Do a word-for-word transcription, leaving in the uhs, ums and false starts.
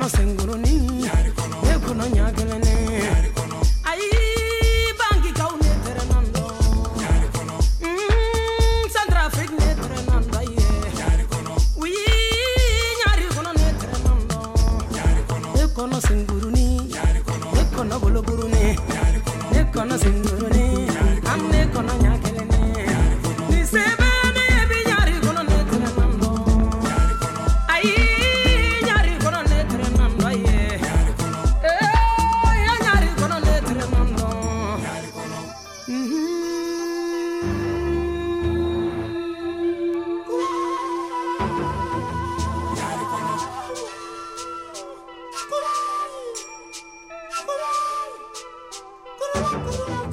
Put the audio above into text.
kono senguruni e kono nyagelene ai bangi kaune tere nando mm Central Africa ne tere nando ye oui nyari kono ne tere nando e kono senguruni e kono bologuruni e kono senguruni amne kono nyagelene ni sebe Come on.